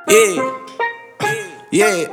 Yeah, yeah,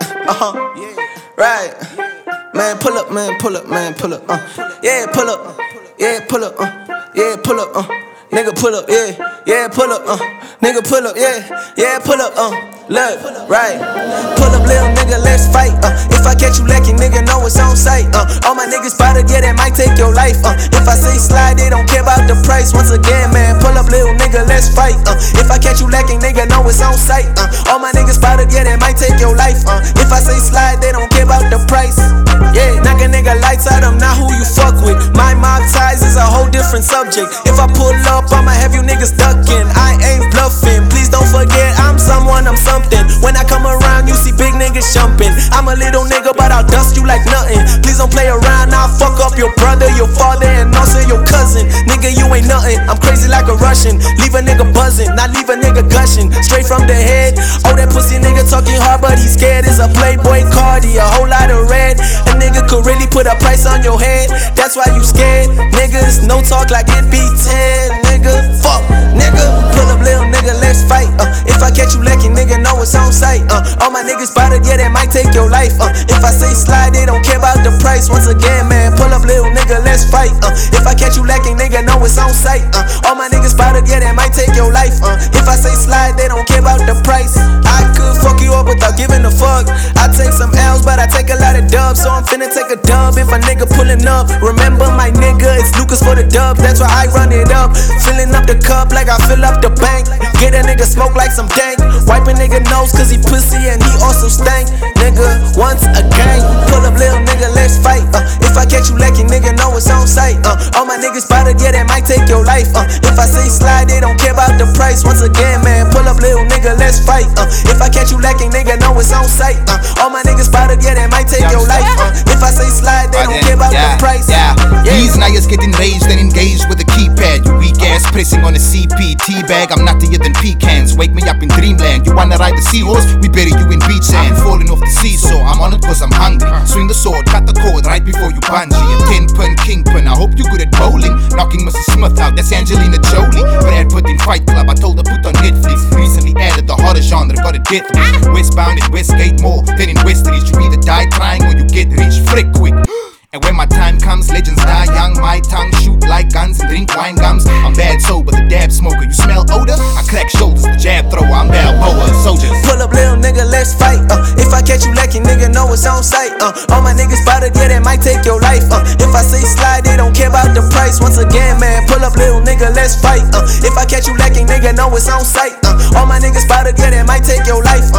right. Man, pull up, man, pull up, man, pull up. Yeah, pull up, yeah, pull up, yeah, pull up. Nigga, pull up, yeah, pull up. Nigga, pull up, yeah, pull up. Look, right. Pull up, little nigga, let's fight. If I catch you lacking, nigga, know it's on sight. All my niggas spotted, yeah, that might take your life. If I say slide, they don't care about the price. Once again, man, pull up, little nigga, let's fight. If I catch you lacking, nigga, know it's on sight. All my niggas spotted, yeah, that might take your life. If I say slide, they don't care about the price. Yeah, knock a nigga lights out, I'm not who you fuck with. My mob ties is a whole different subject. If I pull up, I'ma have you niggas ducking. I ain't bluffing, please don't forget I'm someone, I'm something. When I come around, you see big niggas jumping. I'm a little nigga, but I'll dust you like nothing. Please don't play around, I'll fuck up your brother, your father, and also your cousin. Nigga, you ain't nothing, I'm crazy like a Russian. Leave a nigga buzzing, not leave a nigga gushing. Straight from the head, oh that pussy nigga talking hard, but he's scared. It's a Playboy Cardi, a whole lot of red. A nigga could really put a price on your head, that's why you scared. Niggas, no talk like it be 10, nigga. Fuck, nigga, pull up little nigga, let's fight. If I catch you lacking, nigga, know it's on sight. All my niggas spotted, yeah, that might take your life. If I say slide, they don't care about the price. Once again, man, pull up little nigga, let's fight. If I catch you lacking, nigga, know it's on sight. All my niggas spotted, yeah, that might take your life. If I say slide, they don't care about the price. I could fuck you up without giving a fuck. I take some L's, but I take a lot of dubs, so I'm finna take a dub if a nigga pulling up. Remember my nigga, it's Lucas for the dub, that's why I run it up. Filling up the cup like I fill up the bank. Get a nigga smoke like some dank. Wipe a nigga nose cause he pussy and he also stank. Nigga, once again, pull up little nigga, let's fight. If I catch you lacking, nigga, know it's on sight. All my niggas spotted, yeah, that might take your life. If I say slide, they don't care about the price. Once again, man, pull up little nigga, let's fight. If I catch you lacking, nigga, know it's on sight. All my niggas spotted, yeah, that might take your life. If I say slide, they don't care about the price. These niggas get enraged and engaged with a keypad. You weak ass pressing on a CP T-bag. I'm nuttier than pecans. Wake me up in dreamland. You wanna ride the seahorse? We bury you in beach sand. Falling off the seesaw. I'm on it cause I'm hungry. Swing the sword, cut the cord right before you bungee. A 10-pin kingpin. I hope you good at bowling. Knocking Mrs. Smith out. That's Angelina Jolie. Brad Pitt in Fight Club. I told her put on Netflix. Recently added the horror genre. Got a death wish. Westbound in Westgate more than in Westridge. You either die trying or you get rich. Frick quick. And when my time comes, legends die young. My tongue shoot like guns and drink wine gums. I'm bad sober, the dab smoker. You smell odor? I crack shoulders, the jab thrower. I'm Balboa, soldiers. Pull up, little nigga, let's fight. If I catch you lacking, nigga, know it's on sight. All my niggas spotted, yeah, that might take your life. If I say slide, they don't care about the price. Once again, man, pull up, little nigga, let's fight. If I catch you lacking, nigga, know it's on sight. All my niggas spotted, yeah, that might take your life.